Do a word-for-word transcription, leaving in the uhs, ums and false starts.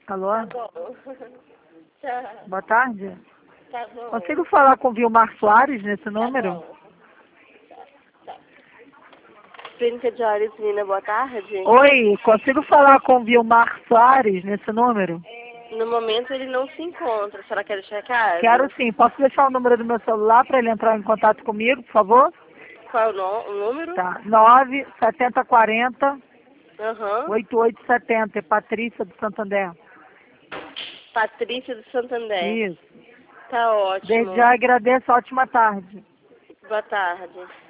Alô? Tá bom. Tchau. Boa tarde. Tá bom. Consigo falar com o Vilmar Soares nesse Tá número? bom. Tá, tá. Clínica de Olhos, menina, boa tarde. Oi, consigo falar com o Vilmar Soares nesse número? No momento ele não se encontra. Será que quer deixar recado? Quero sim. Posso deixar o número do meu celular para ele entrar em contato comigo, por favor? Qual é o, no, o número? Tá. nove sete zero quatro zero Aham. oito oito sete zero. É Patrícia do Santander. Patrícia do Santander. Isso. Tá ótimo. Desde já agradeço. Ótima tarde. Boa tarde.